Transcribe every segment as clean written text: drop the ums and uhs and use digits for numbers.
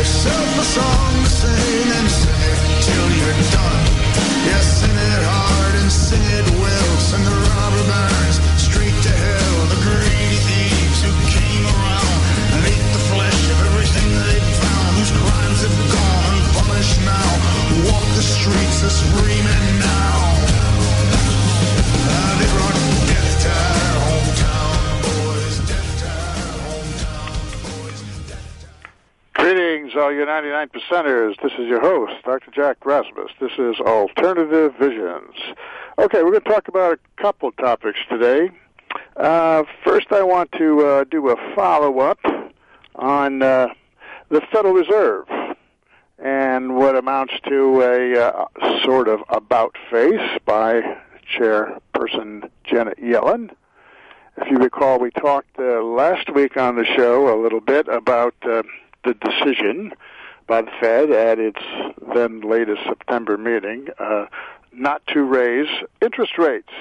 yourself a song to sing and sing it till you're done. Yeah, sing it hard and sing it well. Send the robber barons straight to hell. The greedy thieves who came around and ate the flesh of everything they found. Whose crimes have gone unpunished now. Walk the streets as free men now. They brought death to our hometown boys. Death to our hometown boys. Greetings, all you 99 percenters. This is your host, Dr. Jack Rasmus. This is Alternative Visions. Okay, we're going to talk about a couple topics today. First, I want to do a follow-up on the Federal Reserve and what amounts to a sort of about-face by Chairperson Janet Yellen. If you recall, we talked last week on the show a little bit about the decision by the Fed at its then latest September meeting not to raise interest rates.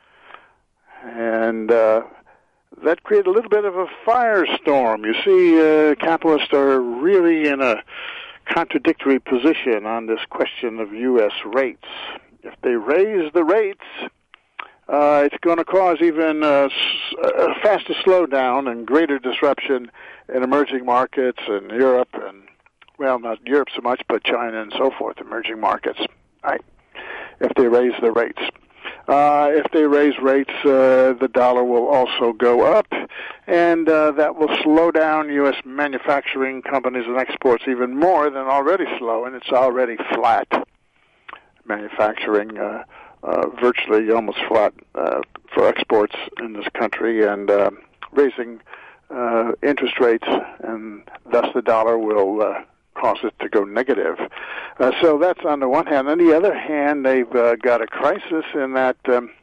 And that created a little bit of a firestorm. You see, capitalists are really in a contradictory position on this question of U.S. rates. If they raise the rates, it's going to cause even a faster slowdown and greater disruption in emerging markets in Europe and, well, not Europe so much, but China and so forth, emerging markets, right? If they raise the rates. If they raise rates, the dollar will also go up, and that will slow down U.S. manufacturing companies and exports even more than already slow, and it's already flat. Manufacturing virtually almost flat for exports in this country, and raising interest rates, and thus the dollar will cause it to go negative. So that's on the one hand. On the other hand, they've got a crisis in that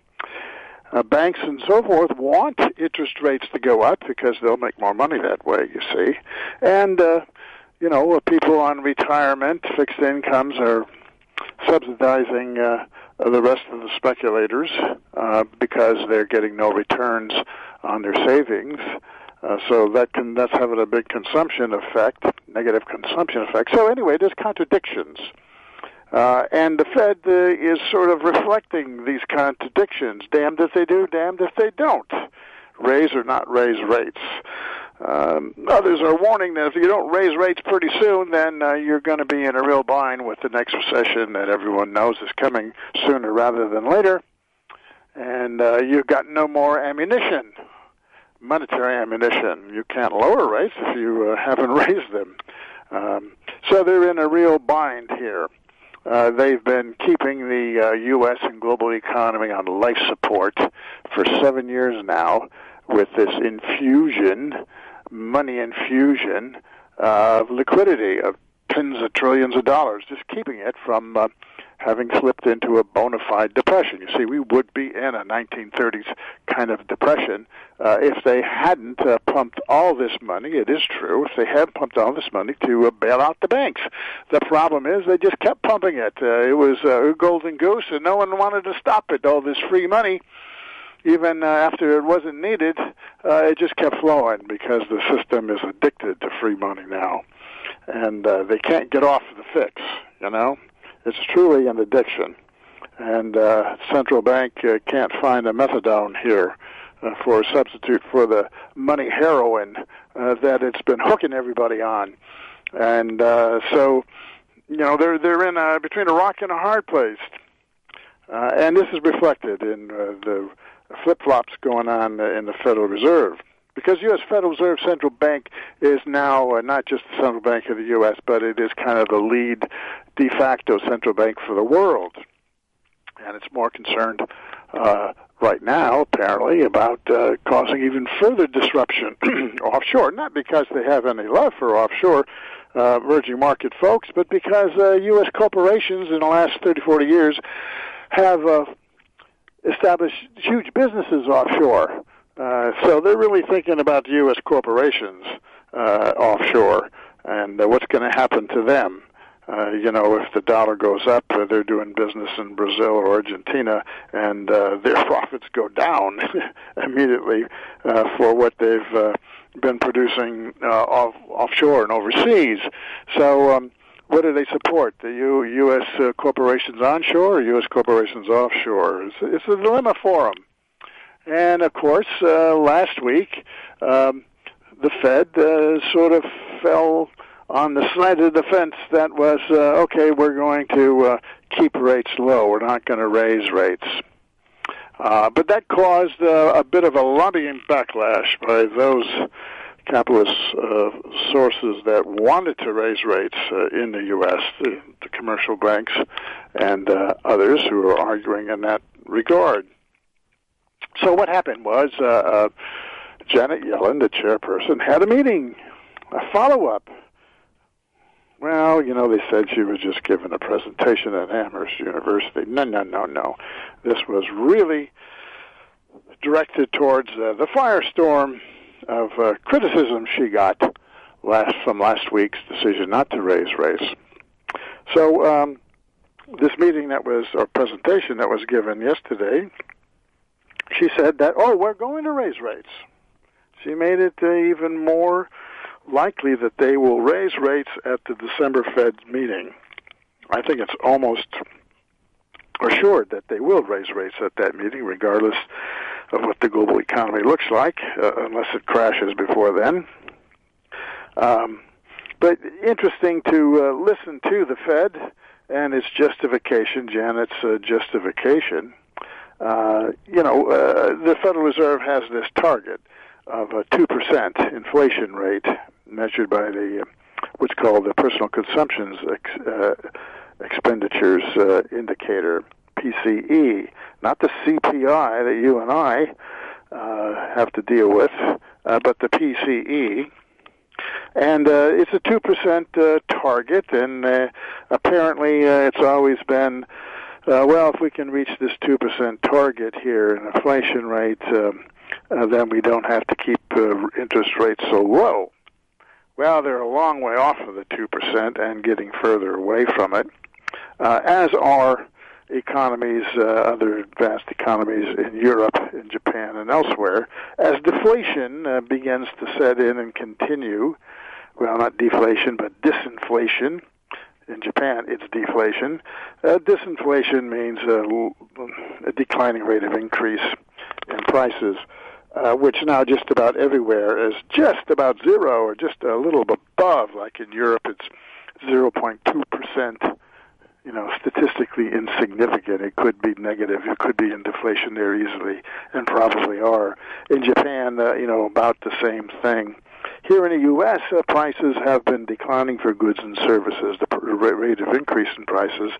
banks and so forth want interest rates to go up because they'll make more money that way, you see. And, people on retirement, fixed incomes are subsidizing the rest of the speculators because they're getting no returns on their savings. So that's having a big consumption effect, negative consumption effect. So anyway, there's contradictions. And the Fed is sort of reflecting these contradictions. Damned if they do, damned if they don't. Raise or not raise rates. Others are warning that if you don't raise rates pretty soon, then you're going to be in a real bind with the next recession that everyone knows is coming sooner rather than later. And you've got no more ammunition. Monetary ammunition. You can't lower rates if you haven't raised them. So they're in a real bind here. They've been keeping the U.S. and global economy on life support for 7 years now with this money infusion of liquidity of tens of trillions of dollars, just keeping it from having slipped into a bona fide depression. You see, we would be in a 1930s kind of depression if they hadn't pumped all this money. It is true, if they had pumped all this money to bail out the banks. The problem is they just kept pumping it. It was a golden goose, and no one wanted to stop it. All this free money, even after it wasn't needed, it just kept flowing because the system is addicted to free money now. And they can't get off the fix, It's truly an addiction. And central bank can't find a methadone here for a substitute for the money heroin that it's been hooking everybody on. And so, they're in between a rock and a hard place. And this is reflected in the flip-flops going on in the Federal Reserve. Because U.S. Federal Reserve Central Bank is now not just the central bank of the U.S., but it is kind of the lead de facto central bank for the world. And it's more concerned right now, apparently, about causing even further disruption offshore. Not because they have any love for offshore emerging market folks, but because U.S. corporations in the last 30, 40 years have established huge businesses offshore. So they're really thinking about U.S. corporations offshore and what's going to happen to them. If the dollar goes up, they're doing business in Brazil or Argentina, and their profits go down immediately for what they've been producing offshore and overseas. So what do they support? The U.S. corporations onshore or U.S. corporations offshore? It's a dilemma for them. And, of course, last week, the Fed sort of fell on the side of the fence that was, okay, we're going to keep rates low. We're not going to raise rates. But that caused a bit of a lobbying backlash by those capitalist sources that wanted to raise rates in the U.S., the commercial banks and others who are arguing in that regard. So what happened was Janet Yellen, the chairperson, had a meeting, a follow-up. Well, they said she was just giving a presentation at Amherst University. No. This was really directed towards the firestorm of criticism she got from last week's decision not to raise rates. So this meeting or presentation that was given yesterday, she said that, we're going to raise rates. She made it even more likely that they will raise rates at the December Fed meeting. I think it's almost assured that they will raise rates at that meeting, regardless of what the global economy looks like, unless it crashes before then. But interesting to listen to the Fed and its justification, Janet's justification. The Federal Reserve has this target of a 2% inflation rate measured by what's called the Personal Consumption Expenditures Indicator, PCE, not the CPI that you and I have to deal with, but the PCE. And it's a 2% target, and apparently it's always been, if we can reach this 2% target here in inflation rate, then we don't have to keep interest rates so low. Well, they're a long way off of the 2% and getting further away from it, as are economies, other advanced economies in Europe, in Japan, and elsewhere, as deflation begins to set in and continue. Well, not deflation, but disinflation. In Japan, it's deflation. Disinflation means a declining rate of increase in prices, which now just about everywhere is just about zero or just a little above. Like in Europe, it's 0.2%. Statistically insignificant. It could be negative. It could be in deflation there easily, and probably are. In Japan, about the same thing. Here in the U.S., prices have been declining for goods and services, the rate of increase in prices.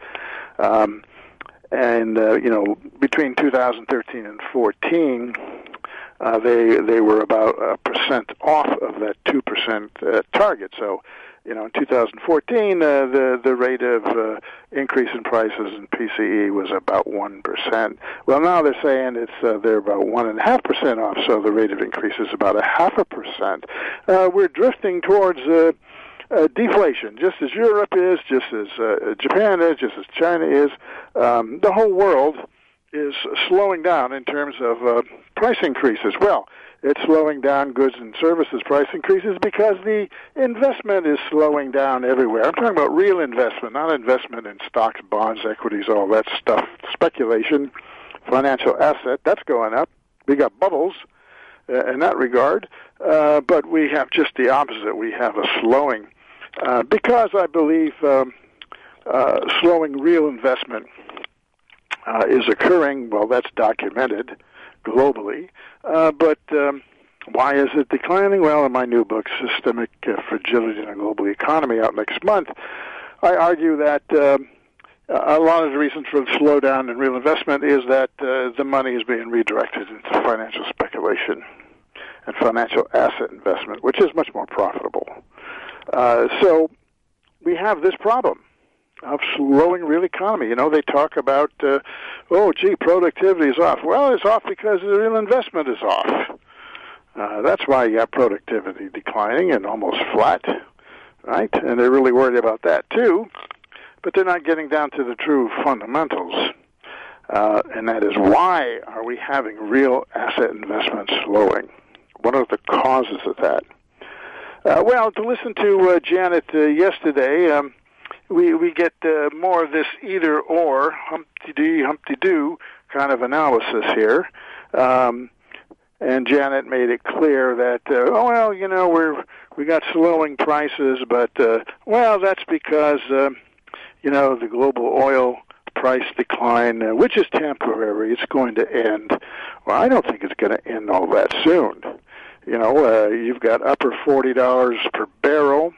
Between 2013 and 14, they were about 1% off of that 2% target. So, in 2014, the rate of increase in prices in PCE was about 1%. Well, now they're saying they're about 1.5% off, so the rate of increase is about 0.5%. We're drifting towards deflation, just as Europe is, just as Japan is, just as China is. The whole world is slowing down in terms of price increases. Well, it's slowing down goods and services price increases because the investment is slowing down everywhere. I'm talking about real investment, not investment in stocks, bonds, equities, all that stuff. Speculation, financial asset, that's going up. We got bubbles in that regard, but we have just the opposite. We have a slowing because I believe slowing real investment is occurring. Well, that's documented globally. But why is it declining? Well, in my new book, Systemic Fragility in a Global Economy, out next month, I argue that a lot of the reasons for the slowdown in real investment is that the money is being redirected into financial speculation and financial asset investment, which is much more profitable. So we have this problem of slowing real economy. They talk about, productivity is off. Well, it's off because the real investment is off. That's why you have productivity declining and almost flat, right? And they're really worried about that, too. But they're not getting down to the true fundamentals. And that is, why are we having real asset investment slowing? What are the causes of that? Well, to listen to Janet yesterday, we get more of this either-or, Humpty-doo kind of analysis here. And Janet made it clear that, we got slowing prices, but, that's because, the global oil price decline, which is temporary, it's going to end. Well, I don't think it's going to end all that soon. You've got upper $40 per barrel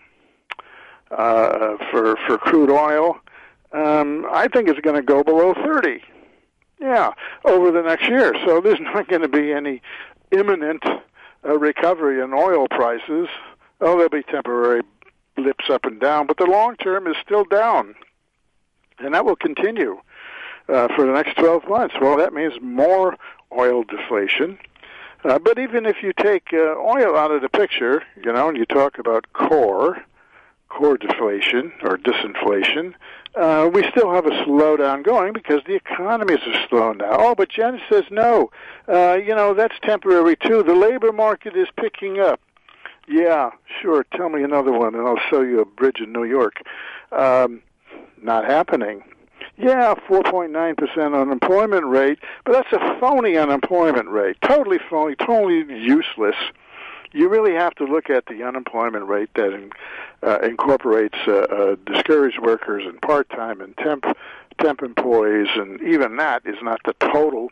for crude oil. I think it's going to go below 30. Yeah, over the next year. So there's not going to be any imminent recovery in oil prices. Oh, there'll be temporary blips up and down, but the long term is still down. And that will continue for the next 12 months. Well, that means more oil deflation. But even if you take oil out of the picture, and you talk about core deflation or disinflation, we still have a slowdown going because the economies are slowing down. Oh, but Jen says no. That's temporary too. The labor market is picking up. Yeah, sure. Tell me another one, and I'll show you a bridge in New York. Not happening. Yeah, 4.9% unemployment rate, but that's a phony unemployment rate. Totally phony, totally useless. You really have to look at the unemployment rate that incorporates discouraged workers and part-time and temp employees, and even that is not the total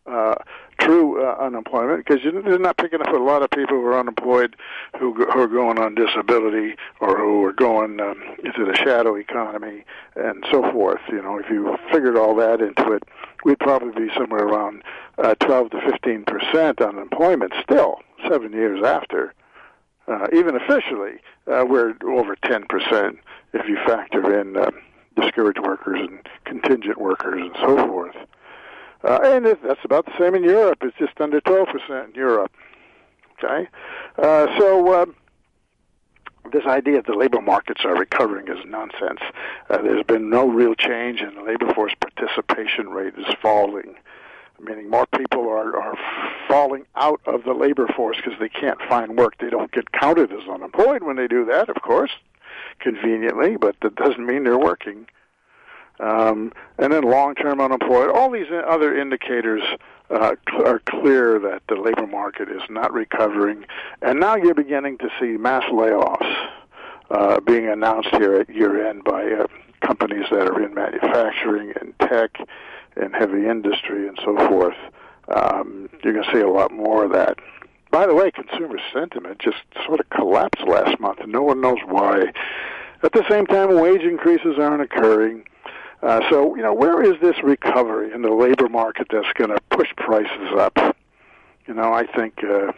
true unemployment, because they're not picking up a lot of people who are unemployed who are going on disability or who are going into the shadow economy and so forth. If you figured all that into it, we'd probably be somewhere around 12 to 15% unemployment still, 7 years after. Even officially, we're over 10% if you factor in discouraged workers and contingent workers and so forth. And that's about the same in Europe. It's just under 12% in Europe. Okay? So this idea that the labor markets are recovering is nonsense. There's been no real change, and the labor force participation rate is falling, meaning more people are falling out of the labor force because they can't find work. They don't get counted as unemployed when they do that, of course, conveniently, but that doesn't mean they're working. And then long-term unemployed. All these other indicators are clear that the labor market is not recovering. And now you're beginning to see mass layoffs being announced here at year-end by companies that are in manufacturing and tech and heavy industry and so forth. You're going to see a lot more of that. By the way, consumer sentiment just sort of collapsed last month, and no one knows why. At the same time, wage increases aren't occurring. So, where is this recovery in the labor market that's going to push prices up? I think,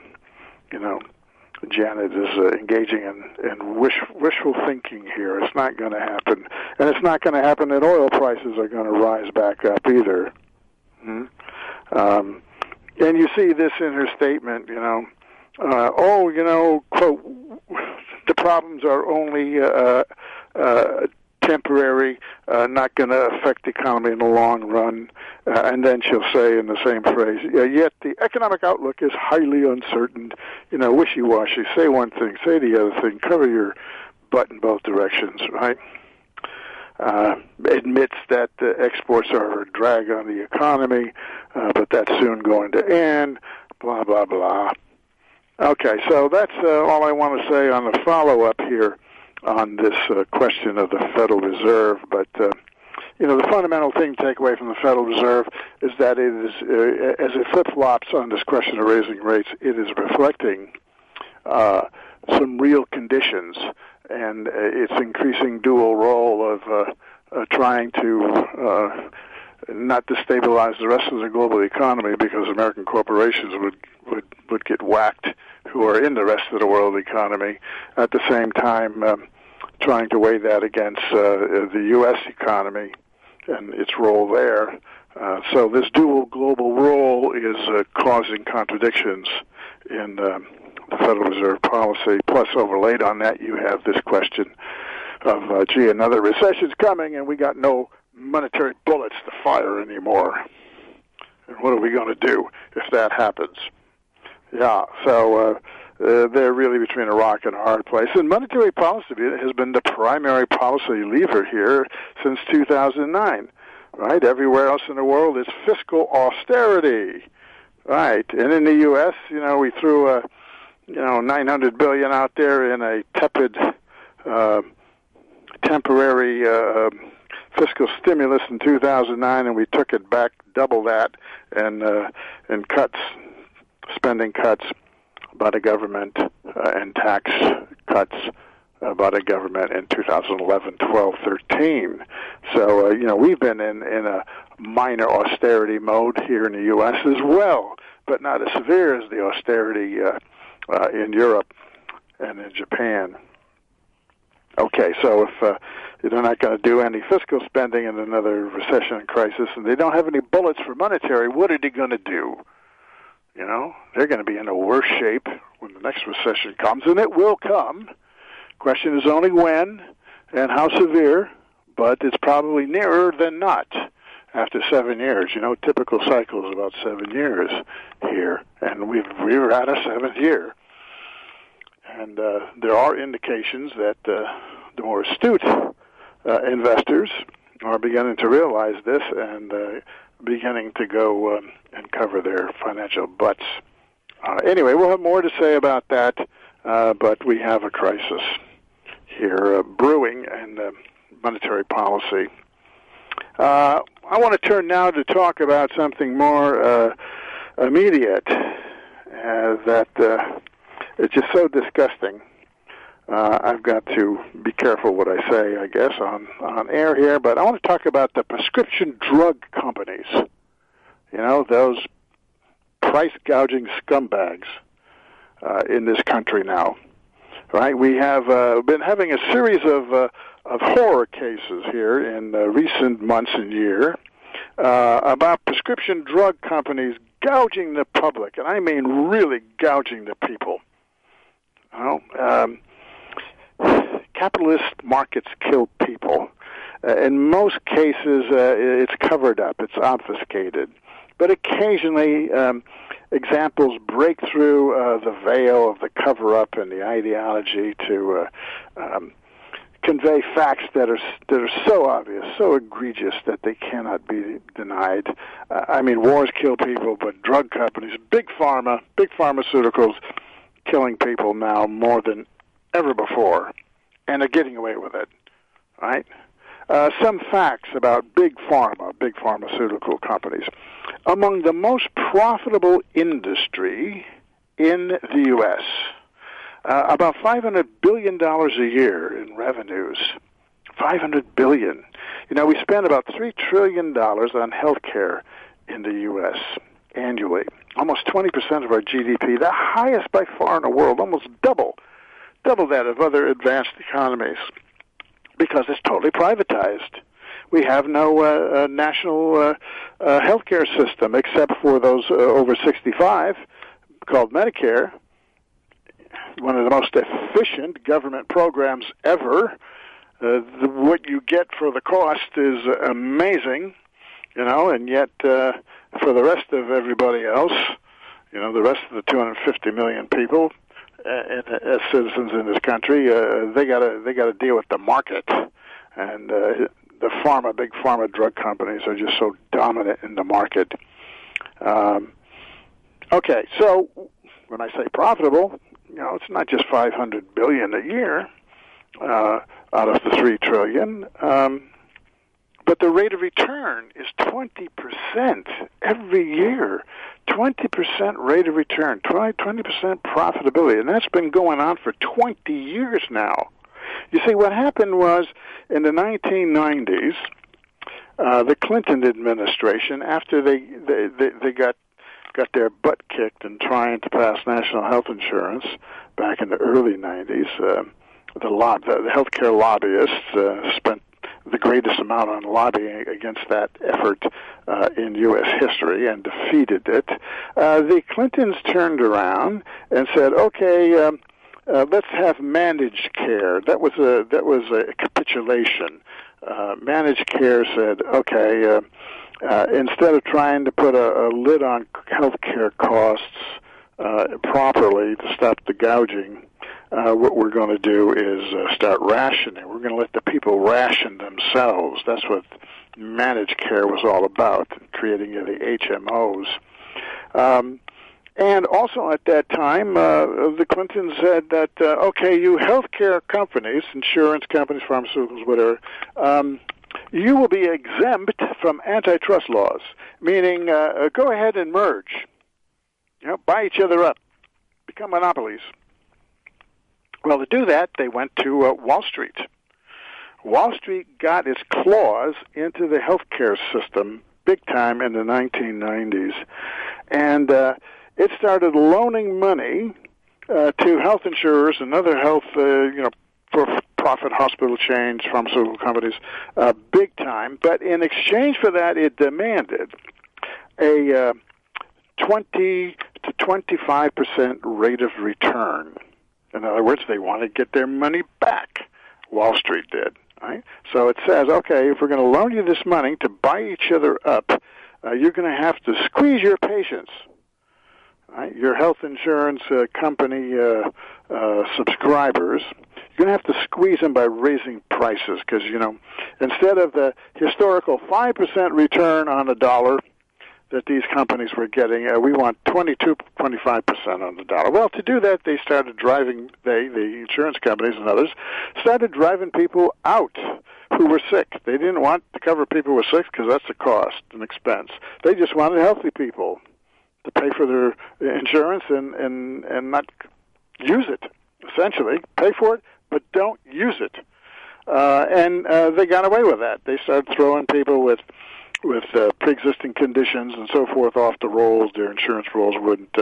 Janet is engaging in wishful thinking here. It's not going to happen. And it's not going to happen that oil prices are going to rise back up either. And you see this in her statement, quote, the problems are only temporary, not going to affect the economy in the long run. And then she'll say in the same phrase, yet the economic outlook is highly uncertain, wishy-washy. Say one thing, say the other thing, cover your butt in both directions, right? Admits that exports are a drag on the economy, but that's soon going to end, blah, blah, blah. Okay, so that's all I want to say on the follow-up here on this question of the Federal Reserve. But, the fundamental thing to take away from the Federal Reserve is that it is, as it flip-flops on this question of raising rates, it is reflecting some real conditions, and its increasing dual role of trying to not destabilize the rest of the global economy, because American corporations would get whacked who are in the rest of the world economy, at the same time trying to weigh that against the U.S. economy and its role there. So this dual global role is causing contradictions in the Federal Reserve policy. Plus, overlaid on that, you have this question of, another recession's coming, and we got no monetary bullets to fire anymore. And what are we going to do if that happens? Yeah, so they're really between a rock and a hard place. And monetary policy has been the primary policy lever here since 2009, right? Everywhere else in the world, it's fiscal austerity, right? And in the U.S., we threw $900 billion out there in a tepid, temporary fiscal stimulus in 2009, and we took it back double that, and cuts. Spending cuts by the government and tax cuts by the government in 2011, 12, 13. So, we've been in a minor austerity mode here in the U.S. as well, but not as severe as the austerity in Europe and in Japan. Okay, so if they're not going to do any fiscal spending in another recession and crisis, and they don't have any bullets for monetary, what are they going to do? They're going to be in a worse shape when the next recession comes, and it will come. Question is only when and how severe, but it's probably nearer than not after 7 years. Typical cycle is about 7 years here, and we're at a 7th year. And there are indications that the more astute investors are beginning to realize this and beginning to go and cover their financial butts. Anyway, we'll have more to say about that, but we have a crisis here brewing in monetary policy. I want to turn now to talk about something more immediate, that it's just so disgusting. I've got to be careful what I say, I guess, on air here, but I want to talk about the prescription drug companies. Those price-gouging scumbags in this country now, right? We have been having a series of horror cases here in recent months and year about prescription drug companies gouging the public, and I mean really gouging the people. Capitalist markets kill people. In most cases, it's covered up, it's obfuscated. But occasionally, examples break through the veil of the cover-up and the ideology to convey facts that are so obvious, so egregious that they cannot be denied. Wars kill people, but drug companies, big pharmaceuticals, killing people now more than ever before, and are getting away with it, right? Some facts about big pharmaceutical companies. Among the most profitable industry in the U.S., about $500 billion a year in revenues. $500 billion. We spend about $3 trillion on health care in the U.S. annually. Almost 20% of our GDP, the highest by far in the world, almost double that of other advanced economies, because it's totally privatized. We have no national health care system except for those over 65, called Medicare, one of the most efficient government programs ever. What you get for the cost is amazing, and yet for the rest of everybody else, the rest of the 250 million people as citizens in this country, they got to deal with the market, and the big pharma drug companies are just so dominant in the market. Okay, so when I say profitable, it's not just $500 billion a year out of the $3 trillion, but the rate of return is 20% every year. 20% rate of return, 20% profitability, and that's been going on for 20 years now. You see, what happened was in the 1990s, the Clinton administration, after they got their butt kicked in trying to pass national health insurance back in the early 90s, the healthcare lobbyists spent the greatest amount on lobbying against that effort in U.S. history and defeated it. The Clintons turned around and said, "Okay, let's have managed care." That was a capitulation. Managed care said, "Okay, instead of trying to put a lid on health care costs, properly to stop the gouging, what we're going to do is start rationing. We're going to let the people ration themselves. That's what managed care was all about, creating the HMOs. And also at that time, the Clintons said that, okay, you healthcare companies, insurance companies, pharmaceuticals, whatever, you will be exempt from antitrust laws, meaning go ahead and merge, buy each other up, become monopolies. Well, to do that, they went to Wall Street. Wall Street got its claws into the healthcare system big time in the 1990s, and it started loaning money to health insurers and other health, for-profit hospital chains, pharmaceutical companies, big time. But in exchange for that, it demanded a 20 to 25% rate of return. In other words, they want to get their money back. Wall Street did. Right? So it says, okay, if we're going to loan you this money to buy each other up, you're going to have to squeeze your patients. Right? Your health insurance company subscribers, you're going to have to squeeze them by raising prices because, instead of the historical 5% return on a dollar that these companies were getting, we want 22, 25% on the dollar. Well, to do that, they started driving, the insurance companies and others, started driving people out who were sick. They didn't want to cover people who were sick because that's a cost, an expense. They just wanted healthy people to pay for their insurance and not use it, essentially. Pay for it, but don't use it. And they got away with that. They started throwing people with pre-existing conditions and so forth off the rolls. Their insurance rolls wouldn't,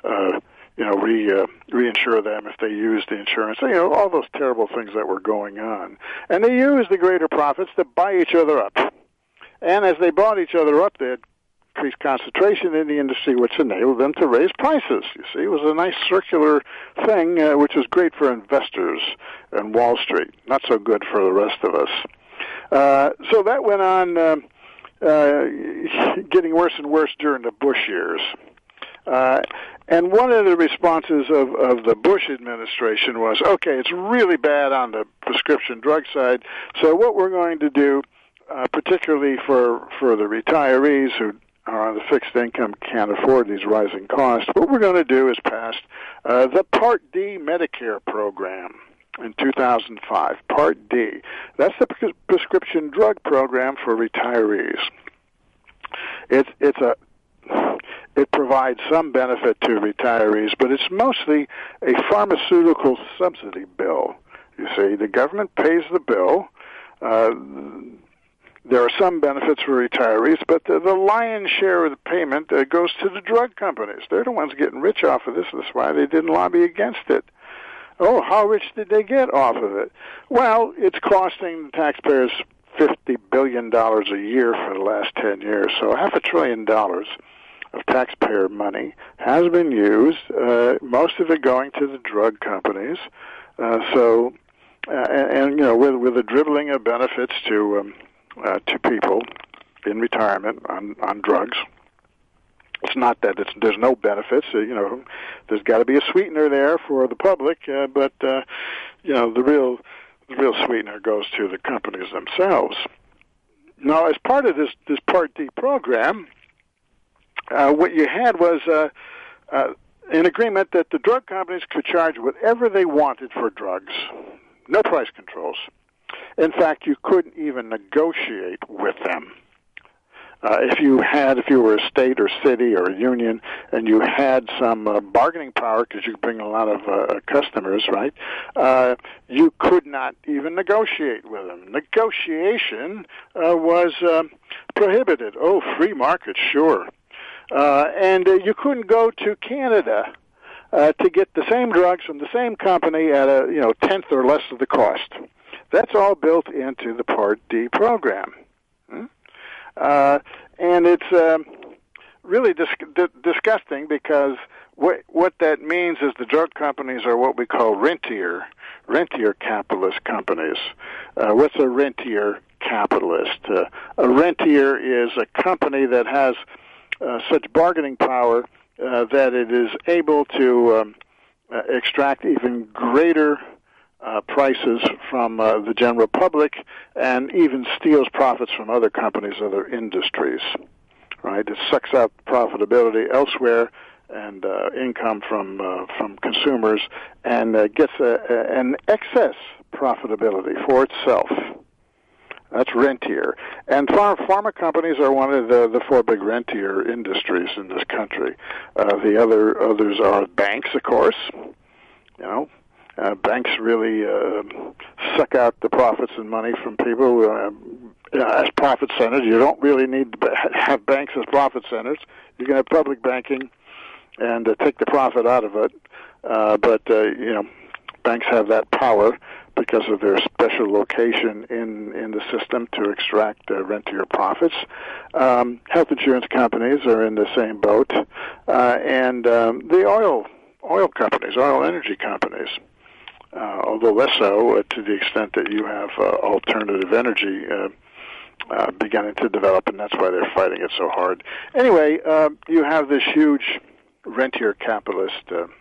reinsure them if they used the insurance. All those terrible things that were going on. And they used the greater profits to buy each other up. And as they bought each other up, they had increased concentration in the industry, which enabled them to raise prices. You see, it was a nice circular thing, which was great for investors and Wall Street. Not so good for the rest of us. So that went on. Getting worse and worse during the Bush years. And one of the responses of the Bush administration was, okay, it's really bad on the prescription drug side, so what we're going to do, particularly for the retirees who are on the fixed income, can't afford these rising costs, what we're going to do is pass the Part D Medicare program. In 2005, Part D. That's the prescription drug program for retirees. It provides some benefit to retirees, but it's mostly a pharmaceutical subsidy bill. You see, the government pays the bill. There are some benefits for retirees, but the lion's share of the payment goes to the drug companies. They're the ones getting rich off of this. That's why they didn't lobby against it. Oh, how rich did they get off of it? Well, it's costing the taxpayers $50 billion a year for the last 10 years. So $500 billion of taxpayer money has been used, most of it going to the drug companies. With the dribbling of benefits to people in retirement on drugs. It's not that there's no benefits. There's got to be a sweetener there for the public, but the real sweetener goes to the companies themselves. Now, as part of this Part D program, what you had was an agreement that the drug companies could charge whatever they wanted for drugs, no price controls. In fact, you couldn't even negotiate with them. If you were a state or city or a union and you had some bargaining power because you could bring a lot of customers, right, you could not even negotiate with them. Negotiation was prohibited. Oh, free market, sure. And you couldn't go to Canada to get the same drugs from the same company at a tenth or less of the cost. That's all built into the Part D program. And it's really disgusting because what that means is the drug companies are what we call rentier capitalist companies. What's a rentier capitalist? A rentier is a company that has such bargaining power that it is able to extract even greater prices from the general public, and even steals profits from other companies, other industries. Right? It sucks out profitability elsewhere and income from consumers, and gets an excess profitability for itself. That's rentier. And pharma companies are one of the four big rentier industries in this country. The others are banks, of course. You know, banks really suck out the profits and money from people as profit centers. You don't really need to have banks as profit centers. You can have public banking and take the profit out of it. But banks have that power because of their special location in the system to extract rentier profits. Health insurance companies are in the same boat, and the oil companies, oil energy companies, although less so to the extent that you have alternative energy beginning to develop, and that's why they're fighting it so hard. Anyway, you have this huge rentier capitalist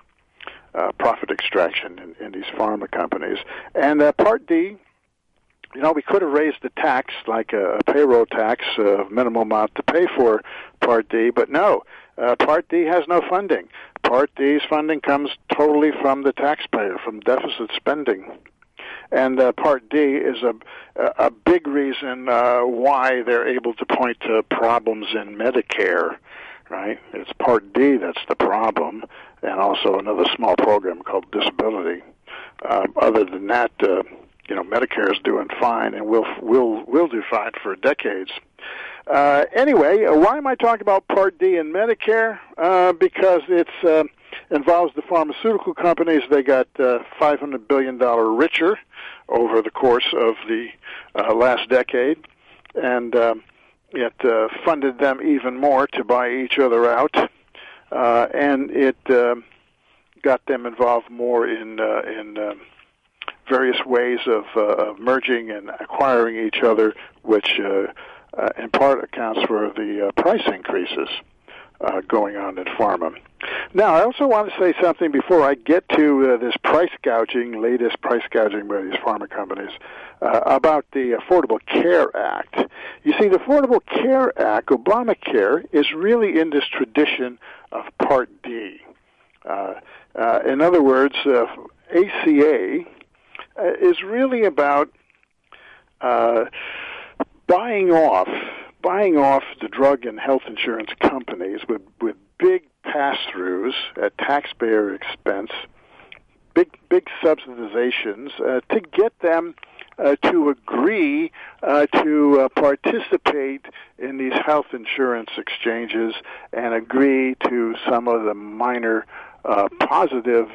profit extraction in these pharma companies. And Part D, we could have raised the tax, like a payroll tax, minimum amount to pay for Part D, but no, Part D has no funding. Part D's funding comes totally from the taxpayer, from deficit spending. And Part D is a big reason why they're able to point to problems in Medicare. Right? It's Part D that's the problem, and also another small program called disability. Other than that, Medicare is doing fine, and will do fine for decades. Anyway, why am I talking about Part D and Medicare? Because it's involves the pharmaceutical companies. They got $500 billion richer over the course of the last decade, and it funded them even more to buy each other out, and it got them involved more in various ways of merging and acquiring each other, which in part accounts for the price increases going on in pharma. Now, I also want to say something before I get to this latest price gouging by these pharma companies, about the Affordable Care Act. You see, the Affordable Care Act, Obamacare, is really in this tradition of Part D. In other words, ACA is really about buying off the drug and health insurance companies with big pass-throughs at taxpayer expense, big subsidizations, to get them to agree to participate in these health insurance exchanges and agree to some of the minor positive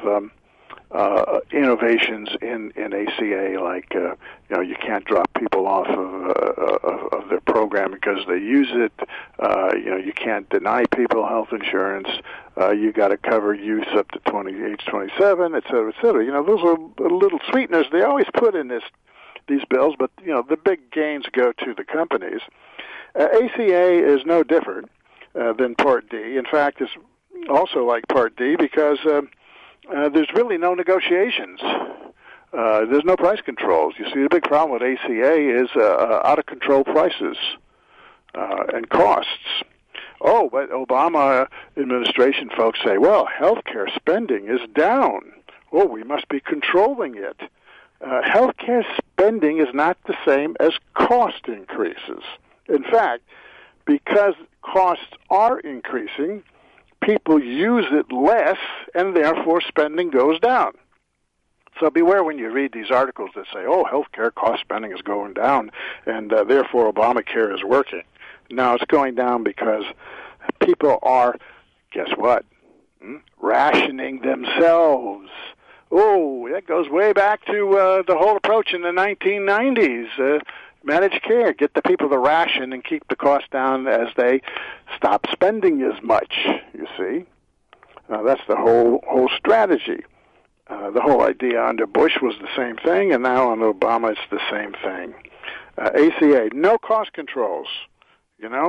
innovations in ACA, like you can't drop people off of their program because they use it. You can't deny people health insurance. You got to cover use up to age 27, et cetera, et cetera. Those are little sweeteners they always put in these bills, but the big gains go to the companies. ACA is no different than Part D. In fact, it's also like Part D because there's really no negotiations. There's no price controls. You see, the big problem with ACA is out-of-control prices and costs. Oh, but Obama administration folks say, well, healthcare spending is down. Oh, we must be controlling it. Healthcare spending is not the same as cost increases. In fact, because costs are increasing, people use it less, and therefore spending goes down. So beware when you read these articles that say, oh, healthcare cost spending is going down, and therefore Obamacare is working. No, it's going down because people are, guess what, rationing themselves. Oh, that goes way back to the whole approach in the 1990s. Managed care, get the people to ration and keep the cost down as they stop spending as much, you see. That's the whole strategy. The whole idea under Bush was the same thing, and now under Obama it's the same thing. ACA, no cost controls,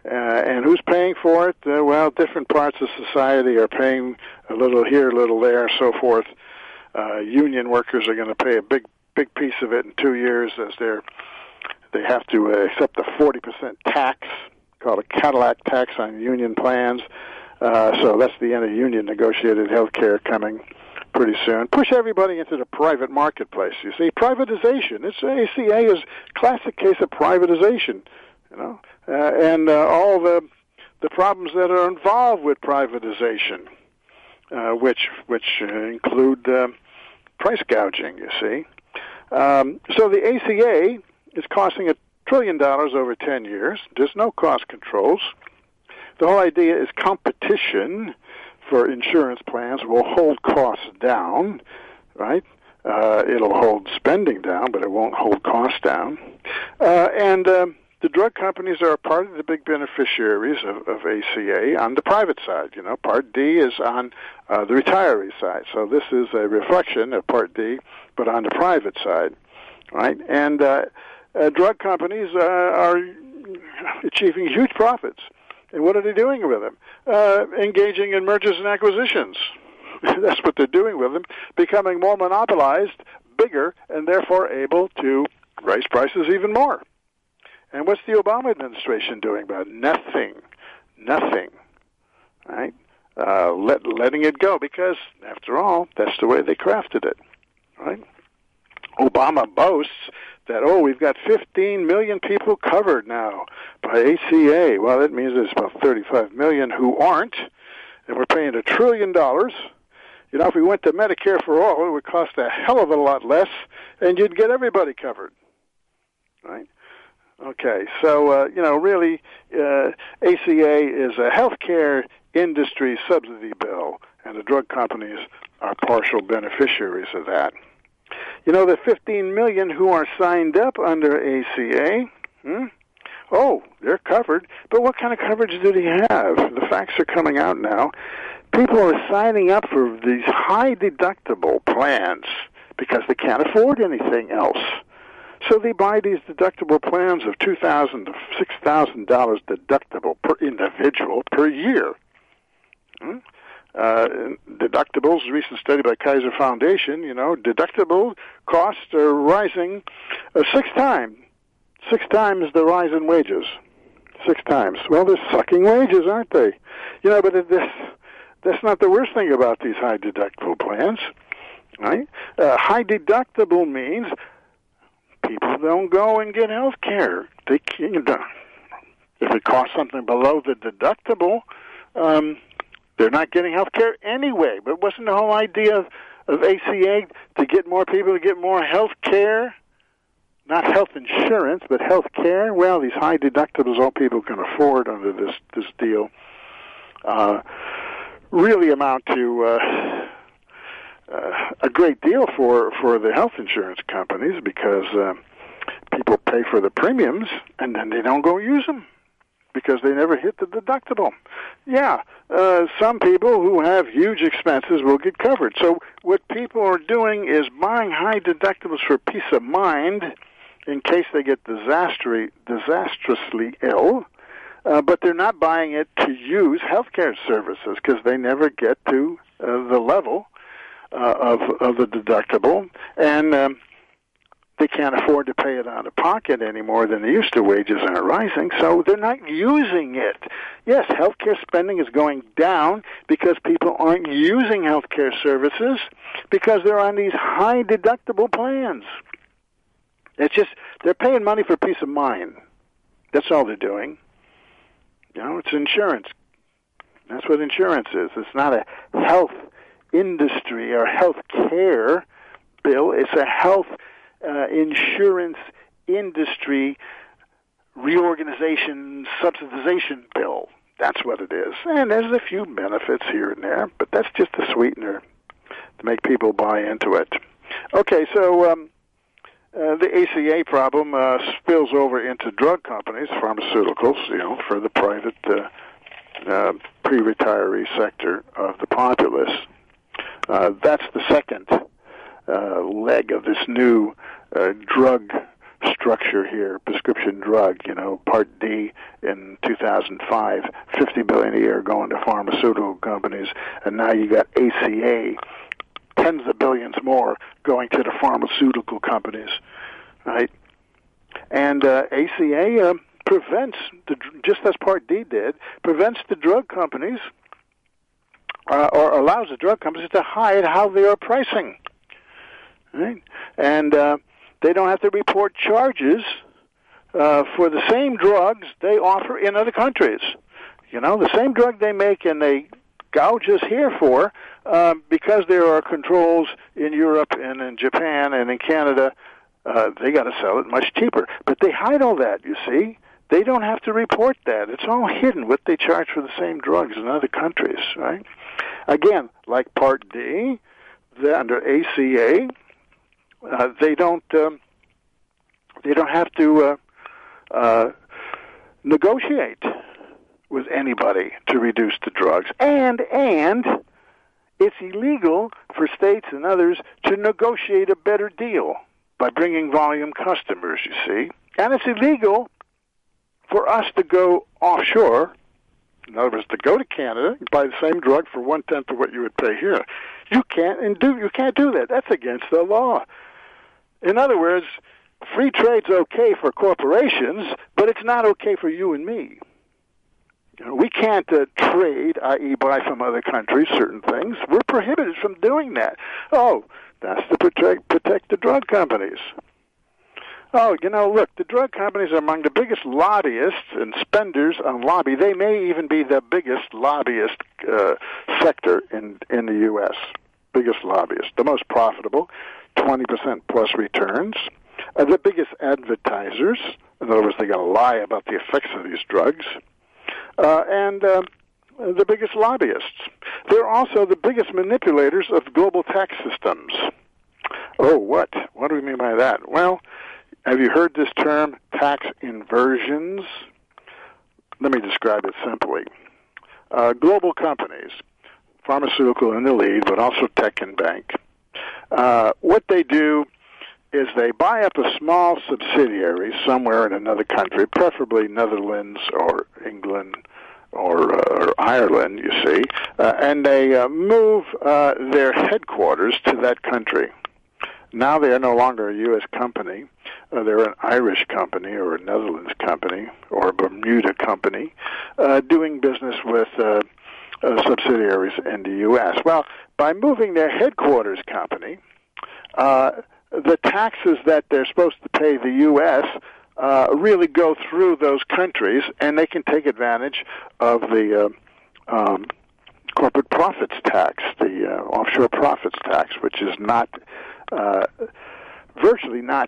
And who's paying for it? Well, different parts of society are paying a little here, a little there, so forth. Union workers are going to pay a big piece of it in 2 years as they have to accept a 40% tax, called a Cadillac tax on union plans. So that's the end of union negotiated health care coming pretty soon. Push everybody into the private marketplace. You see, privatization. It's ACA is a classic case of privatization. You know, and all the problems that are involved with privatization, which include price gouging. You see, so the ACA is costing $1 trillion over 10 years. There's no cost controls. The whole idea is competition for insurance plans will hold costs down, right? It'll hold spending down, but it won't hold costs down. And the drug companies are a part of the big beneficiaries of ACA on the private side. You know, Part D is on the retiree side. So this is a reflection of Part D, but on the private side, right? And drug companies are achieving huge profits. And what are they doing with them? Engaging in mergers and acquisitions. That's what they're doing with them, becoming more monopolized, bigger, and therefore able to raise prices even more. And what's the Obama administration doing about it? Nothing, right? Letting it go, because, after all, that's the way they crafted it, right? Obama boasts that, we've got 15 million people covered now by ACA. Well, that means there's about 35 million who aren't, and we're paying $1 trillion. You know, if we went to Medicare for all, it would cost a hell of a lot less, and you'd get everybody covered, right? Okay, so, really, ACA is a healthcare industry subsidy bill, and the drug companies are partial beneficiaries of that. You know, the 15 million who are signed up under ACA, they're covered, but what kind of coverage do they have? The facts are coming out now. People are signing up for these high-deductible plans because they can't afford anything else. So they buy these deductible plans of $2,000 to $6,000 deductible per individual per year. Deductibles, a recent study by Kaiser Foundation, deductible costs are rising 6 times. 6 times the rise in wages. 6 times. Well, they're sucking wages, aren't they? But that's not the worst thing about these high deductible plans, right? High deductible means people don't go and get health care. They can't. If it costs something below the deductible, they're not getting health care anyway. But wasn't the whole idea of ACA to get more people to get more health care? Not health insurance, but health care? Well, these high deductibles all people can afford under this deal really amount to a great deal for the health insurance companies, because people pay for the premiums and then they don't go use them because they never hit the deductible. Yeah, some people who have huge expenses will get covered. So what people are doing is buying high deductibles for peace of mind in case they get disastrously ill, but they're not buying it to use healthcare services because they never get to the level of the deductible, and they can't afford to pay it out of pocket any more than they used to. Wages aren't rising, so they're not using it. Yes, healthcare spending is going down because people aren't using healthcare services because they're on these high deductible plans. It's just they're paying money for peace of mind. That's all they're doing. It's insurance. That's what insurance is. It's not a health industry or health care bill. It's a health insurance industry reorganization, subsidization bill. That's what it is. And there's a few benefits here and there, but that's just a sweetener to make people buy into it. Okay, so the ACA problem spills over into drug companies, pharmaceuticals, for the private pre-retiree sector of the populace. That's the second leg of this new drug structure here. Prescription drug, Part D in 2005, $50 billion a year going to pharmaceutical companies, and now you got ACA, tens of billions more going to the pharmaceutical companies, right? And ACA prevents, just as Part D did, prevents the drug companies or allows the drug companies to hide how they are pricing, right? And they don't have to report charges for the same drugs they offer in other countries. The same drug they make and they gouge us here for, because there are controls in Europe and in Japan and in Canada, they got to sell it much cheaper. But they hide all that, you see. They don't have to report that. It's all hidden, what they charge for the same drugs in other countries, right? Again, like Part D, under ACA, they don't have to negotiate with anybody to reduce the drugs, and it's illegal for states and others to negotiate a better deal by bringing volume customers, you see. And it's illegal for us to go offshore, in other words, to go to Canada and buy the same drug for 1/10 of what you would pay here. You can't do that. That's against the law. In other words, free trade's okay for corporations, but it's not okay for you and me. We can't trade, i.e. buy from other countries certain things. We're prohibited from doing that. Oh, that's to protect the drug companies. Oh, look, the drug companies are among the biggest lobbyists and spenders on lobby. They may even be the biggest lobbyist sector in the U.S., biggest lobbyist, the most profitable, 20% plus returns, the biggest advertisers. In other words, they got to lie about the effects of these drugs, and the biggest lobbyists. They're also the biggest manipulators of global tax systems. Oh, what? What do we mean by that? Well, have you heard this term, tax inversions? Let me describe it simply. Global companies, pharmaceutical in the lead, but also tech and bank, what they do is they buy up a small subsidiary somewhere in another country, preferably Netherlands or England or Ireland, you see, and they move their headquarters to that country. Now they are no longer a U.S. company. They're an Irish company or a Netherlands company or a Bermuda company doing business with subsidiaries in the U.S. Well, by moving their headquarters company, the taxes that they're supposed to pay the U.S. Really go through those countries, and they can take advantage of the corporate profits tax, the offshore profits tax, which is not virtually not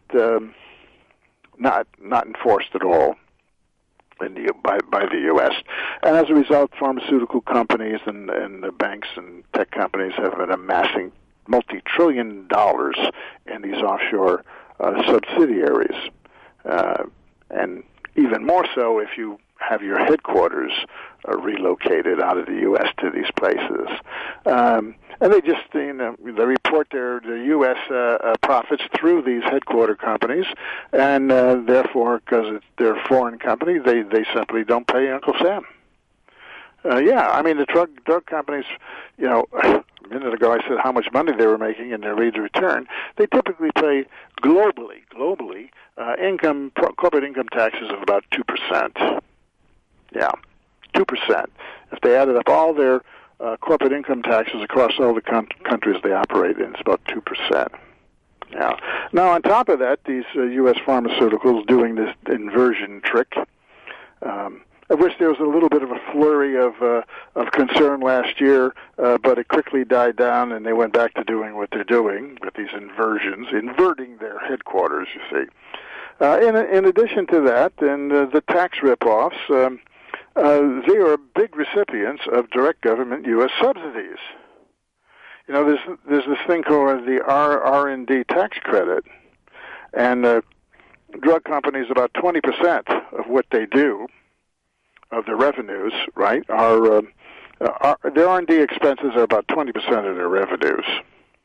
enforced at all by the U.S. And as a result, pharmaceutical companies and the banks and tech companies have been amassing multi-trillion dollars in these offshore subsidiaries, and even more so if you have your headquarters relocated out of the U.S. to these places. And they just, they report their U.S. profits through these headquarter companies, and therefore, because they're a foreign company, they simply don't pay Uncle Sam. The drug companies, a minute ago I said how much money they were making in their rate of return. They typically pay globally, corporate income taxes of about 2%. Yeah, 2%. If they added up all their corporate income taxes across all the countries they operate in, it's about 2%. Yeah. Now, on top of that, these U.S. pharmaceuticals doing this inversion trick. I wish there was a little bit of a flurry of concern last year, but it quickly died down, and they went back to doing what they're doing with these inversions, inverting their headquarters, you see. In addition to that, and the tax rip-offs, they are big recipients of direct government U.S. subsidies. There's this thing called the R&D tax credit, and drug companies, about 20% of what they do, of their revenues, right, are their R&D expenses are about 20% of their revenues,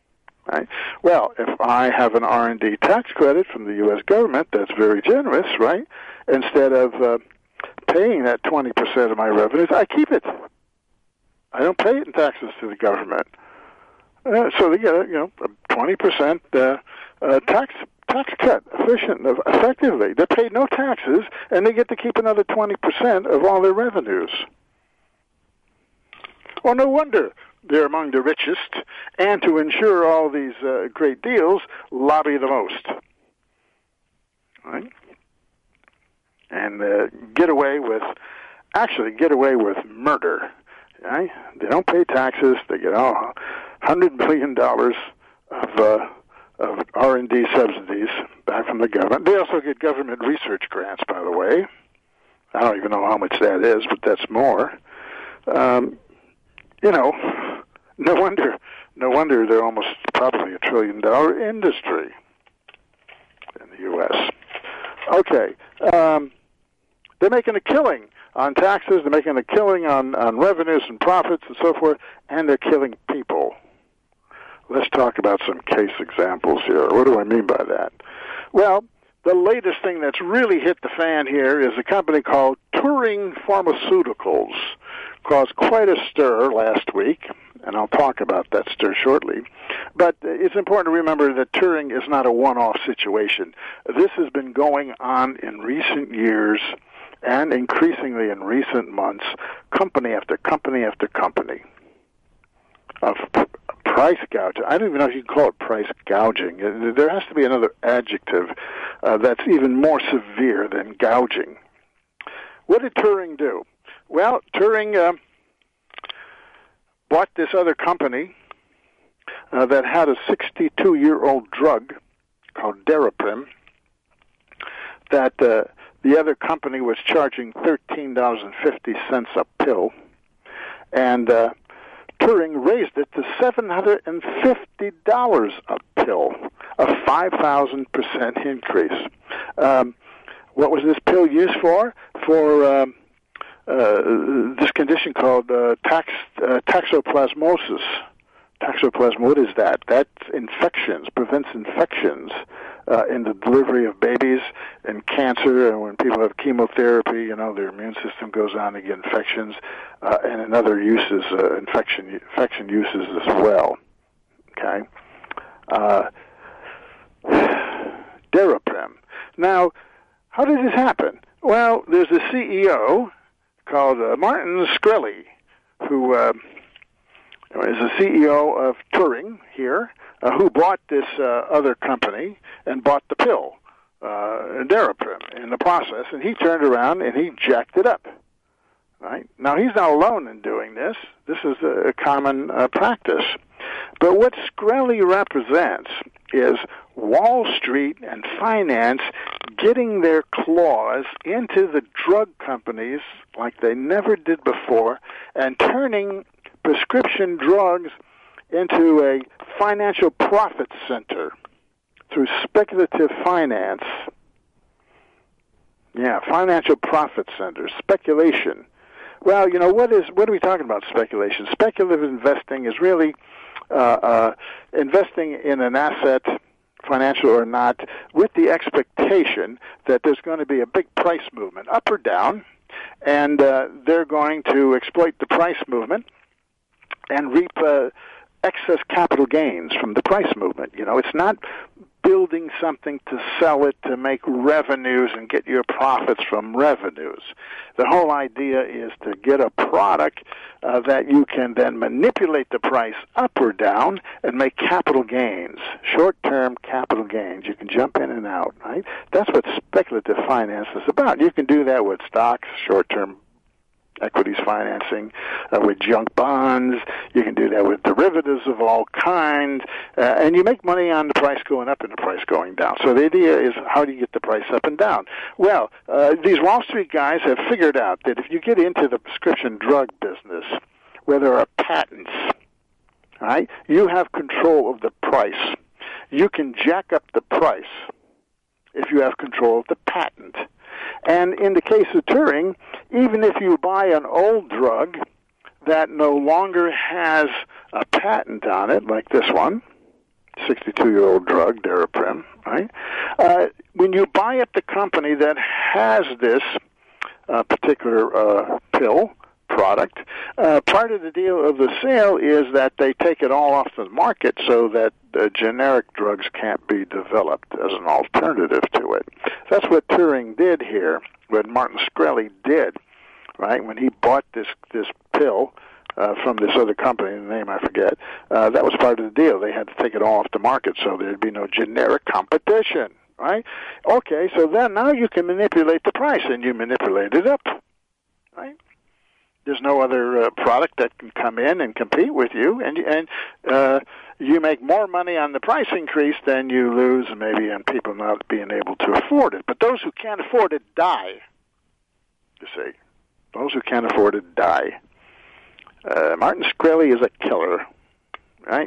Right? Well, if I have an R&D tax credit from the U.S. government, that's very generous, right? Instead of paying that 20% of my revenues, I keep it. I don't pay it in taxes to the government. So they get a 20% tax cut, effectively. They pay no taxes, and they get to keep another 20% of all their revenues. Well, no wonder they're among the richest, and to ensure all these great deals, lobby the most. Right? And get away with murder. Right? They don't pay taxes. They get $100 billion of R&D subsidies back from the government. They also get government research grants, by the way. I don't even know how much that is, but that's more. No wonder they're almost probably $1 trillion industry in the U.S. Okay, they're making a killing on taxes. They're making a killing on revenues and profits and so forth, and they're killing people. Let's talk about some case examples here. What do I mean by that? Well, the latest thing that's really hit the fan here is a company called Turing Pharmaceuticals. Caused quite a stir last week, and I'll talk about that stir shortly. But it's important to remember that Turing is not a one-off situation. This has been going on in recent years and increasingly in recent months, company after company after company of price gouging. I don't even know if you can call it price gouging. There has to be another adjective that's even more severe than gouging. What did Turing do? Well, Turing bought this other company that had a 62-year-old drug called Daraprim that the other company was charging $13.50 a pill, and Turing raised it to $750 a pill, a 5,000% increase. What was this pill used for? For this condition called toxoplasmosis. What is that? That prevents infections in the delivery of babies, and cancer, and when people have chemotherapy, their immune system goes on to get infections, and in other uses, infection uses as well. Okay? Daraprim. Now, how did this happen? Well, there's a CEO called Martin Shkreli, who is the CEO of Turing here, who bought this other company and bought the pill, Daraprim, in the process, and he turned around and he jacked it up. Right? Now, he's not alone in doing this. This is a common practice. But what Shkreli represents is Wall Street and finance getting their claws into the drug companies like they never did before and turning prescription drugs into a financial profit center through speculative finance. Yeah, financial profit center, speculation. Well, what are we talking about, speculation? Speculative investing is really investing in an asset, financial or not, with the expectation that there's going to be a big price movement, up or down, and they're going to exploit the price movement and reap excess capital gains from the price movement. It's not building something to sell it to make revenues and get your profits from revenues. The whole idea is to get a product that you can then manipulate the price up or down and make capital gains, short-term capital gains. You can jump in and out, right? That's what speculative finance is about. You can do that with stocks, short-term equities financing, with junk bonds. You can do that with derivatives of all kinds, and you make money on the price going up and the price going down. So the idea is, how do you get the price up and down? Well, these Wall Street guys have figured out that if you get into the prescription drug business, where there are patents, right, you have control of the price. You can jack up the price if you have control of the patent. And in the case of Turing, even if you buy an old drug that no longer has a patent on it, like this one, 62-year-old drug, Daraprim, right? When you buy up the company that has this particular pill product, part of the deal of the sale is that they take it all off the market so that generic drugs can't be developed as an alternative to it. That's what Turing did here, what Martin Shkreli did, right? When he bought this pill from this other company, the name I forget, that was part of the deal. They had to take it all off the market so there'd be no generic competition, right? Okay, so then now you can manipulate the price, and you manipulate it up, right? There's no other product that can come in and compete with you, and you make more money on the price increase than you lose maybe on people not being able to afford it. But those who can't afford it die, you see. Those who can't afford it die. Martin Shkreli is a killer, right?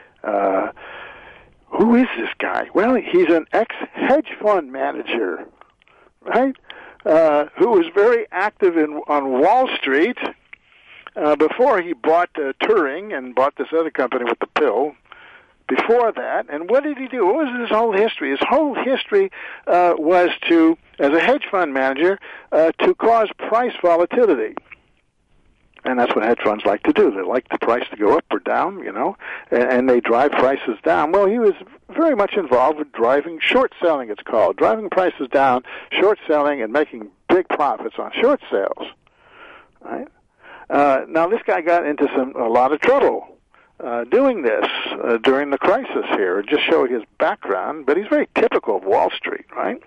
Who is this guy? Well, he's an ex-hedge fund manager, right? Who was very active on Wall Street before he bought Turing and bought this other company with the pill. Before that, and what did he do? What was his whole history? His whole history was to, as a hedge fund manager, to cause price volatility. And that's what hedge funds like to do. They like the price to go up or down, you know, and they drive prices down. Well, he was very much involved with driving short selling, it's called, driving prices down, short selling, and making big profits on short sales. Right? Now, this guy got into a lot of trouble doing this during the crisis here. Just show his background, but he's very typical of Wall Street, right?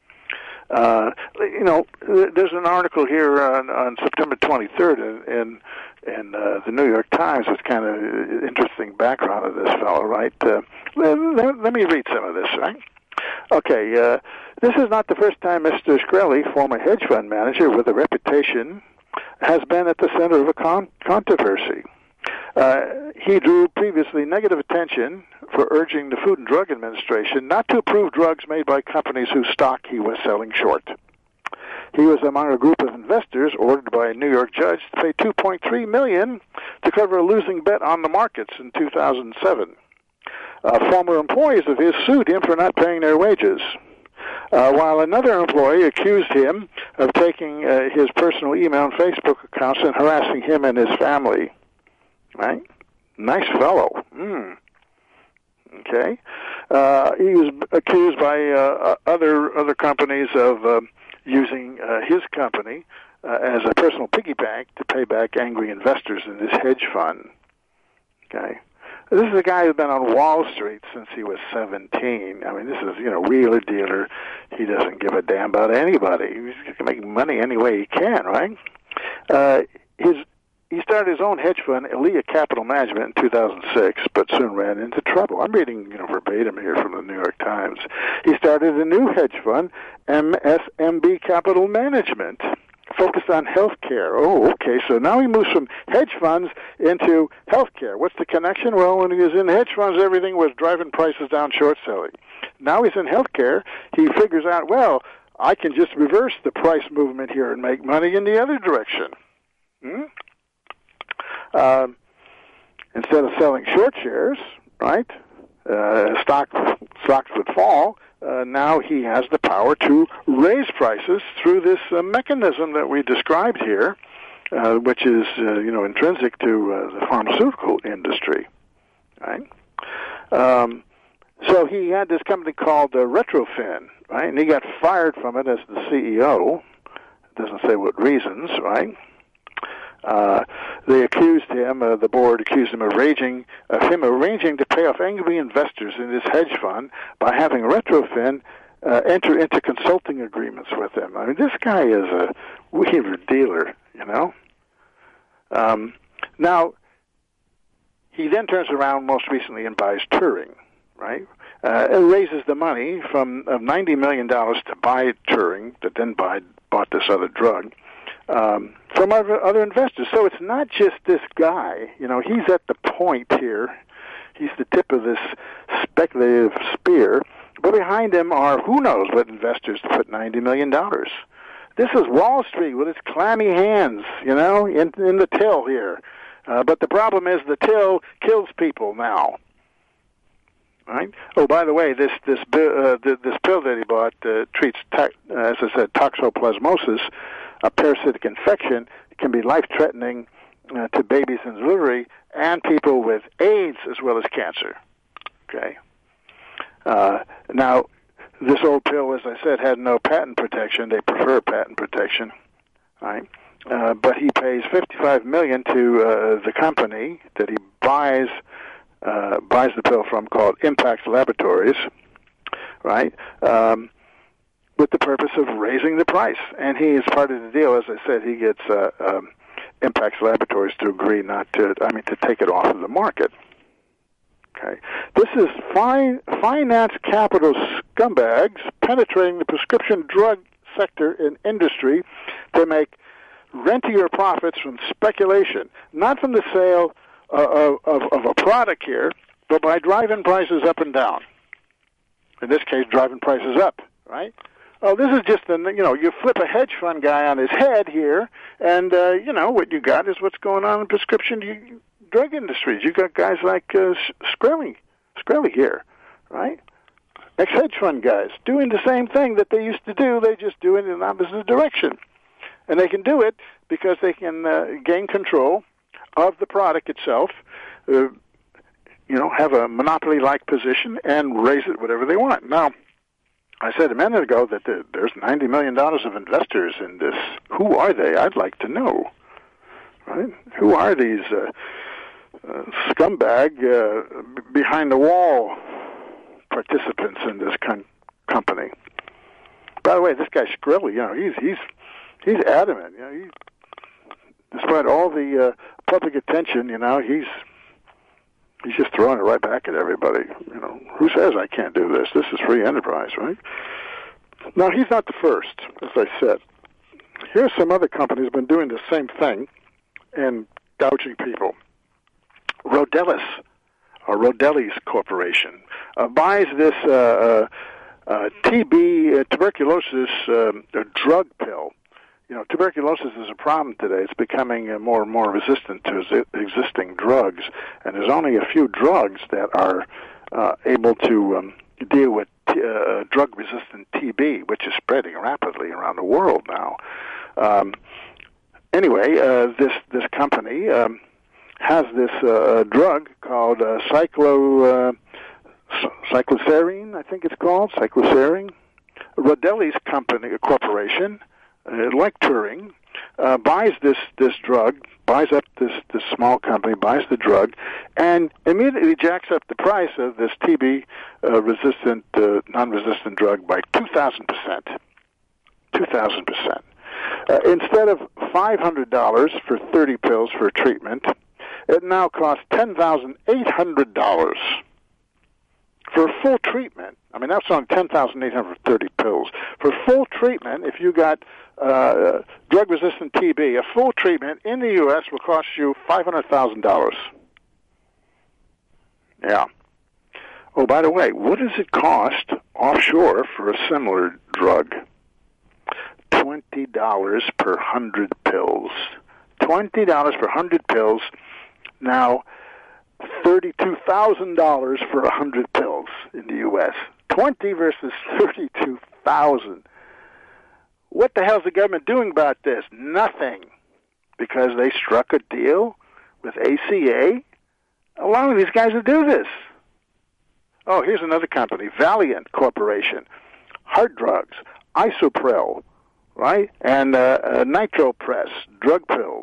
You know, there's an article here on September 23rd in the New York Times with kind of interesting background of this fellow, right? Let me read some of this, right? Okay, this is not the first time Mr. Shkreli, former hedge fund manager with a reputation, has been at the center of a controversy. He drew previously negative attention for urging the Food and Drug Administration not to approve drugs made by companies whose stock he was selling short. He was among a group of investors ordered by a New York judge to pay $2.3 million to cover a losing bet on the markets in 2007. Former employees of his sued him for not paying their wages, while another employee accused him of taking his personal email and Facebook accounts and harassing him and his family. Right? Nice fellow. Okay. He was accused by other companies of using his company as a personal piggy bank to pay back angry investors in this hedge fund. Okay. This is a guy who's been on Wall Street since he was 17. I mean, this is, you know, realer dealer. He doesn't give a damn about anybody. He's going to make money any way he can, right? He started his own hedge fund, Elia Capital Management, in 2006, but soon ran into trouble. I'm reading, you know, verbatim here from the New York Times. He started a new hedge fund, MSMB Capital Management, focused on healthcare. Oh, okay. So now he moves from hedge funds into healthcare. What's the connection? Well, when he was in hedge funds, everything was driving prices down, short selling. Now he's in healthcare. He figures out, well, I can just reverse the price movement here and make money in the other direction. Instead of selling short shares, right, stocks would fall. Now he has the power to raise prices through this mechanism that we described here, which is you know, intrinsic to the pharmaceutical industry, right? So he had this company called Retrofin, right, and he got fired from it as the CEO. It doesn't say what reasons, right? They accused him, the board accused him of arranging to pay off angry investors in his hedge fund by having Retrofin enter into consulting agreements with him. I mean, this guy is a wheeler dealer, you know. Now, he then turns around most recently and buys Turing, right? And raises the money from $90 million to buy Turing, that then bought this other drug. From other investors. So it's not just this guy. You know, he's at the point here. He's the tip of this speculative spear. But behind him are who knows what investors to put $90 million. This is Wall Street with its clammy hands, you know, in the till here. But the problem is the till kills people now. Right. Oh, by the way, this pill that he bought treats, as I said, toxoplasmosis, a parasitic infection. It can be life-threatening to babies in delivery and people with AIDS as well as cancer. Okay. Now, this old pill, as I said, had no patent protection. They prefer patent protection, right? But he pays $55 million to the company that he buys the pill from, called Impax Laboratories, right? With the purpose of raising the price. And he is part of the deal. As I said, he gets Impax Laboratories to agree to take it off of the market. Okay. This is finance capital scumbags penetrating the prescription drug sector and industry to make rentier profits from speculation, not from the sale of a product here, but by driving prices up and down. In this case, driving prices up, right? Oh, this is just you flip a hedge fund guy on his head here, and what you got is what's going on in prescription drug industries. You got guys like Shkreli here, right? Ex-hedge fund guys doing the same thing that they used to do. They just do it in the opposite direction, and they can do it because they can gain control of the product itself, have a monopoly-like position and raise it whatever they want. Now, I said a minute ago that there's $90 million of investors in this. Who are they? I'd like to know. Right? Who are these scumbag behind-the-wall participants in this company? By the way, this guy Shkreli, he's adamant. Despite all the public attention, he's just throwing it right back at everybody. Who says I can't do this? This is free enterprise, right? Now, he's not the first, as I said. Here's some other companies have been doing the same thing and gouging people. Rodellis Corporation buys this tuberculosis drug pill. Tuberculosis is a problem today. It's becoming more and more resistant to existing drugs, and there's only a few drugs that are able to deal with drug-resistant TB, which is spreading rapidly around the world now. This company has this drug called cycloserine, I think it's called, cycloserine. Rodellis Corporation, like Turing, buys this drug, buys up this small company, buys the drug, and immediately jacks up the price of this TB resistant, non-resistant drug by 2,000%. 2,000%. Instead of $500 for 30 pills for treatment, it now costs $10,800 for full treatment. I mean, that's on $10,800 for 30 pills. For full treatment, if you got drug-resistant TB, a full treatment in the U.S. will cost you $500,000. Yeah. Oh, by the way, what does it cost offshore for a similar drug? $20 per 100 pills. $20 per 100 pills. Now, $32,000 for 100 pills in the U.S. 20 versus 32,000. What the hell is the government doing about this? Nothing. Because they struck a deal with ACA, allowing these guys to do this. Oh, here's another company, Valiant Corporation. Heart drugs, Isoprel, right? And NitroPress, drug pills.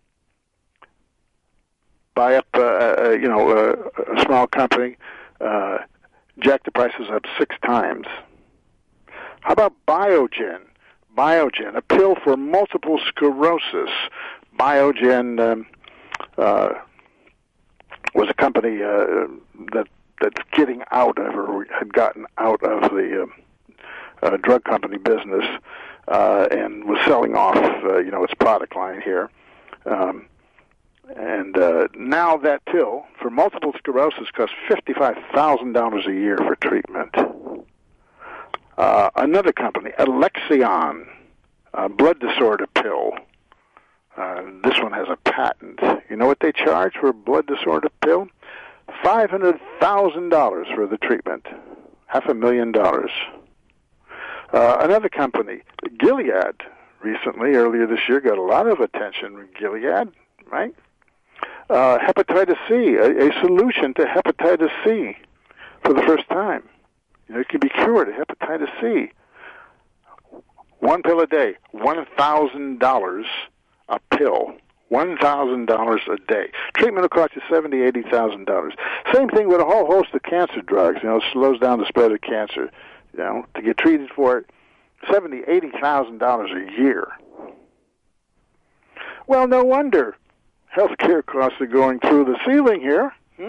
Buy up, a small company, jack the prices up 6 times. How about Biogen? Biogen, a pill for multiple sclerosis. Biogen was a company that's getting out of, or had gotten out of the drug company business and was selling off, its product line here. And now that pill for multiple sclerosis costs $55,000 a year for treatment. Another company, Alexion, a blood disorder pill. This one has a patent. You know what they charge for a blood disorder pill? $500,000 for the treatment. $500,000. Another company, Gilead, recently, earlier this year, got a lot of attention with Gilead, right? Hepatitis C, a solution to hepatitis C for the first time. You know, it can be cured of hepatitis C. One pill a day, $1,000 a pill. $1,000 a day. Treatment will cost you $70,000, $80,000. Same thing with a whole host of cancer drugs. You know, it slows down the spread of cancer. You know, to get treated for it, $70,000, $80,000 a year. Well, no wonder healthcare costs are going through the ceiling here.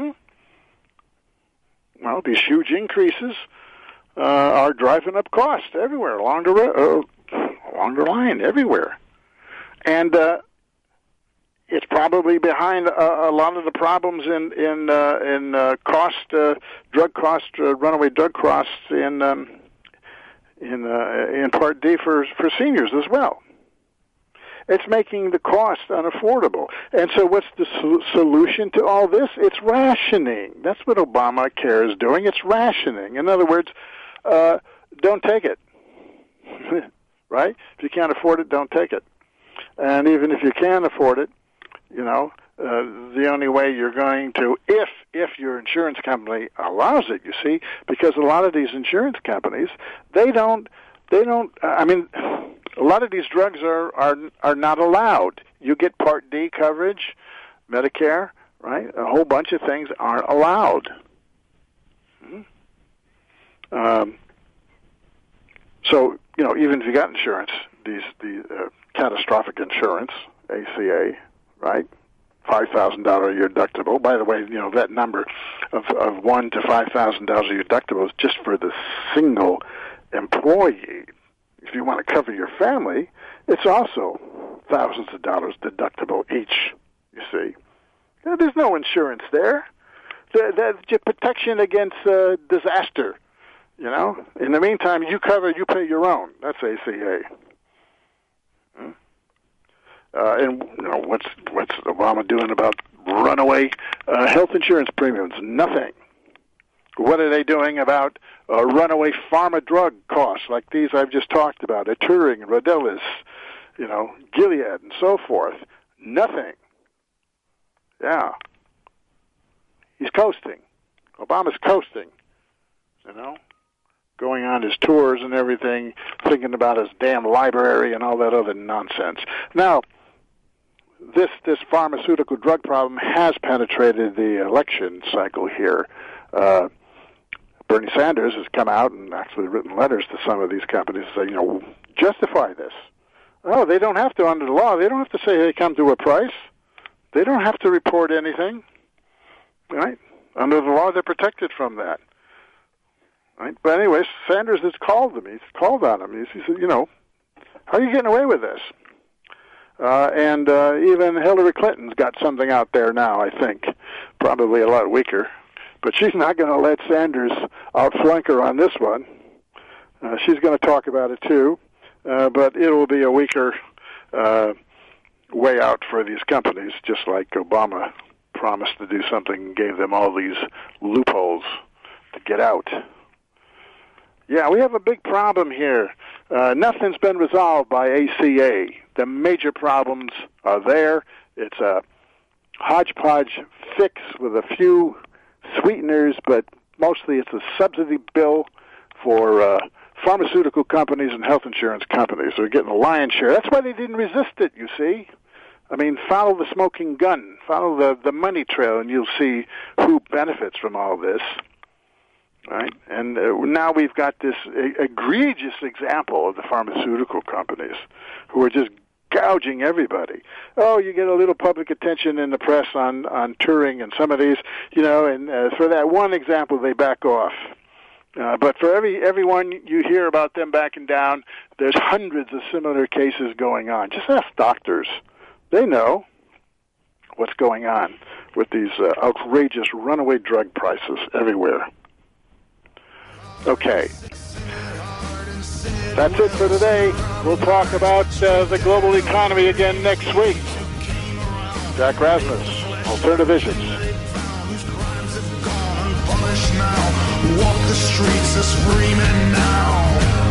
Well, these huge increases are driving up costs everywhere, along the line, everywhere. And it's probably behind a lot of the problems in drug cost, runaway drug costs in Part D for seniors as well. It's making the cost unaffordable. And so what's the solution to all this? It's rationing. That's what Obamacare is doing. It's rationing. In other words, don't take it. Right? If you can't afford it, don't take it. And even if you can afford it, you know, the only way you're going to, if your insurance company allows it, you see, because a lot of these insurance companies, they don't, I mean, a lot of these drugs are not allowed. You get Part D coverage, Medicare, right? A whole bunch of things aren't allowed. So, you know, even if you got insurance, the catastrophic insurance, ACA, right? $5,000 a year deductible. By the way, you know, that number of $1,000 to $5,000 a year deductible is just for the single employee. If you want to cover your family, it's also thousands of dollars deductible each, you see. There's no insurance there. That's protection against disaster, you know. In the meantime, you pay your own. That's ACA. And you know, what's Obama doing about runaway health insurance premiums? Nothing. What are they doing about runaway pharma drug costs like these I've just talked about, Turing and Rodellis, you know, Gilead and so forth? Nothing. Yeah. He's coasting. Obama's coasting, you know, going on his tours and everything, thinking about his damn library and all that other nonsense. Now, this pharmaceutical drug problem has penetrated the election cycle here. Bernie Sanders has come out and actually written letters to some of these companies to say, you know, justify this. Oh, they don't have to under the law. They don't have to say they come to a price. They don't have to report anything. Right? Under the law, they're protected from that. Right? But anyways, Sanders has called them. He's called on them. He said, you know, how are you getting away with this? And even Hillary Clinton's got something out there now, I think. Probably a lot weaker. But she's not going to let Sanders outflank her on this one. She's going to talk about it too. But it will be a weaker way out for these companies, just like Obama promised to do something and gave them all these loopholes to get out. Yeah, we have a big problem here. Nothing's been resolved by ACA. The major problems are there. It's a hodgepodge fix with a few sweeteners, but mostly it's a subsidy bill for pharmaceutical companies and health insurance companies. They're getting a lion's share. That's why they didn't resist it, you see. I mean, follow the smoking gun. Follow the money trail, and you'll see who benefits from all this. Right? And now we've got this egregious example of the pharmaceutical companies who are just gouging everybody. Oh, you get a little public attention in the press on Turing and some of these, you know, and for that one example, they back off. But for everyone you hear about them backing down, there's hundreds of similar cases going on. Just ask doctors. They know what's going on with these outrageous runaway drug prices everywhere. Okay. That's it for today. We'll talk about the global economy again next week. Jack Rasmus, Alternative Visions. streets are screaming now.